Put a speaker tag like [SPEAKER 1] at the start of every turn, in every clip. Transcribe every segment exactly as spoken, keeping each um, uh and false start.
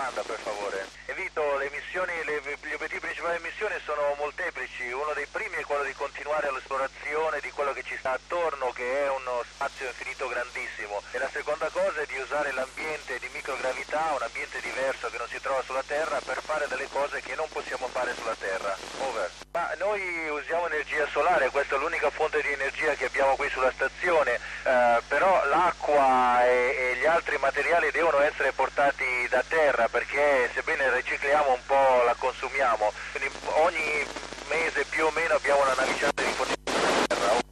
[SPEAKER 1] domanda, per favore. Evito, le missioni, le, gli obiettivi principali delle missioni sono molteplici. Uno dei primi è quello di continuare l'esplorazione di quello che ci sta attorno, che è uno spazio infinito grandissimo. E la seconda cosa è di usare l'ambiente di microgravità, un ambiente diverso che non si trova sulla Terra, per fare delle cose che non possiamo fare sulla Terra. Over. Ma noi usiamo energia solare, questa è l'unica fonte di energia che abbiamo qui sulla stazione, eh, però l'acqua e, e gli altri materiali devono essere portati da terra, perché sebbene ricicliamo un po' la consumiamo, quindi ogni mese più o meno abbiamo una navicella di fornitura da terra.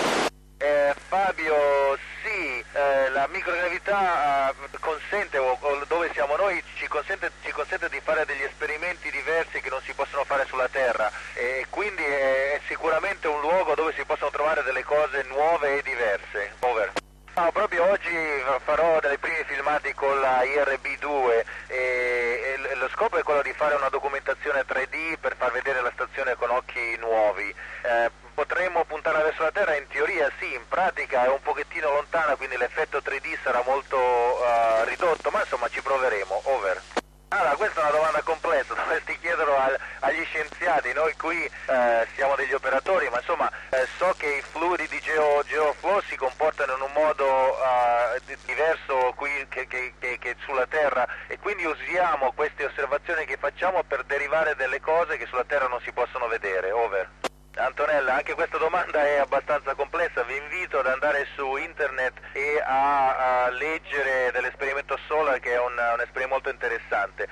[SPEAKER 1] Eh, Fabio, sì, eh, la microgravità eh, consente, o, o dove siamo noi, ci consente, ci consente di fare degli esperimenti diversi che non si possono fare sulla Terra, e quindi è, è sicuramente un luogo dove si possono trovare delle cose nuove e diverse. Over. No, proprio oggi farò dei primi filmati con la I R B due e, e lo scopo è quello di fare una documentazione tre D per far vedere la stazione con occhi nuovi. Eh, potremmo puntare verso la Terra? In teoria sì, in pratica è un pochettino lontana, quindi l'effetto tre D sarà molto uh, ridotto, ma insomma ci proveremo. Over. Allora, questa è una domanda complessa, dovresti chiederlo al, agli scienziati. Noi qui eh, siamo degli operatori, ma insomma eh, so che i fluidi di geo, GeoFlow si comportano in un modo eh, di, diverso qui che, che, che, che sulla Terra, e quindi usiamo queste osservazioni che facciamo per derivare delle cose che sulla Terra non si possono vedere. Over. Antonella, anche questa domanda è abbastanza complessa, vi invito ad andare su internet e a, a leggere dell'esperimento Solar, che è un, un esperimento molto interessante,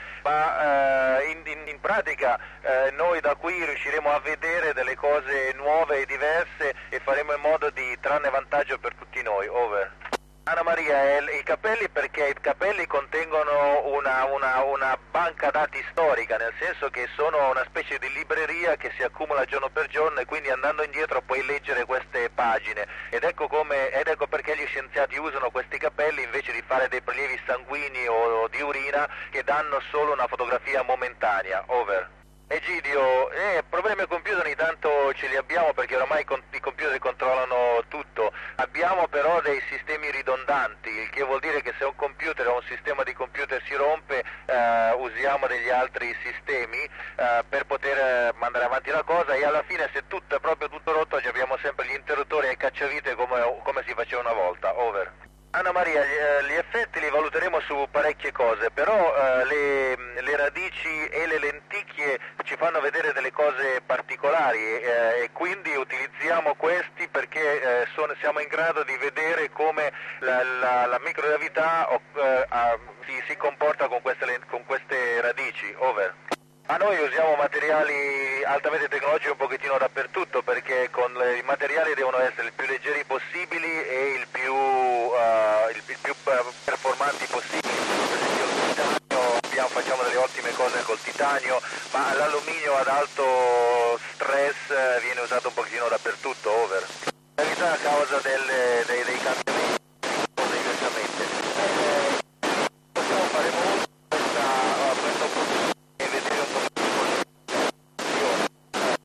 [SPEAKER 1] ma eh, in, in, in pratica eh, noi da qui riusciremo a vedere delle cose nuove e diverse e faremo in modo di trarne vantaggio per tutti noi. Over. Anna Maria, i capelli, perché i capelli contengono una, una, una banca dati storica, nel senso che sono una specie di libreria che si accumula giorno per giorno, e quindi andando indietro puoi leggere queste pagine, ed ecco, come, ed ecco perché gli scienziati usano questi capelli invece di fare dei prelievi sanguigni o, o di urina che danno solo una fotografia momentanea. Over. Egidio, eh, problemi al computer ogni tanto ce li abbiamo, perché oramai i computer controllano tutto. Abbiamo però dei sistemi ridondanti, il che vuol dire che se un computer o un sistema di computer si rompe, eh, usiamo degli altri sistemi eh, per poter eh, mandare avanti la cosa, e alla fine, se tutto è proprio tutto rotto, abbiamo sempre gli interruttori e i cacciavite come, come si faceva una volta. Over. Anna Maria, gli, gli effetti li valuteremo su parecchie cose, però eh, le, le radici e le lenticchie ci fanno vedere delle cose particolari, eh, e quindi utilizziamo questi perché eh, sono, siamo in grado di vedere come la, la, la microgravità eh, si, si comporta con queste, con queste radici. Over. Ma noi usiamo materiali altamente tecnologici un pochettino dappertutto, perché con le, i materiali devono essere il più leggeri possibili e il più, uh, il, il più performanti possibili. Per esempio il titanio, abbiamo, facciamo delle ottime cose col titanio, ma l'alluminio ad alto stress viene usato un pochettino dappertutto. Over. La verità, a causa delle